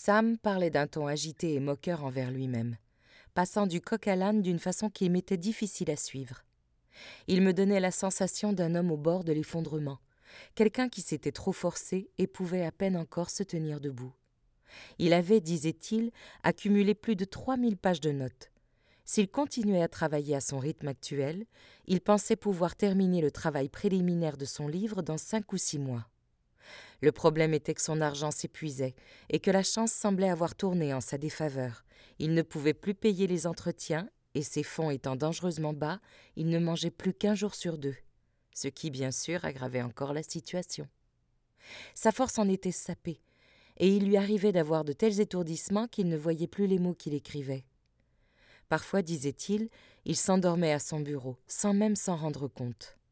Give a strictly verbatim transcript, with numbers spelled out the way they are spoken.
Sam parlait d'un ton agité et moqueur envers lui-même, passant du coq à l'âne d'une façon qui m'était difficile à suivre. Il me donnait la sensation d'un homme au bord de l'effondrement, quelqu'un qui s'était trop forcé et pouvait à peine encore se tenir debout. Il avait, disait-il, accumulé plus de trois mille pages de notes. S'il continuait à travailler à son rythme actuel, il pensait pouvoir terminer le travail préliminaire de son livre dans cinq ou six mois. Le problème était que son argent s'épuisait et que la chance semblait avoir tourné en sa défaveur. Il ne pouvait plus payer les entretiens et ses fonds étant dangereusement bas, il ne mangeait plus qu'un jour sur deux, ce qui, bien sûr, aggravait encore la situation. Sa force en était sapée et il lui arrivait d'avoir de tels étourdissements qu'il ne voyait plus les mots qu'il écrivait. Parfois, disait-il, il s'endormait à son bureau, sans même s'en rendre compte.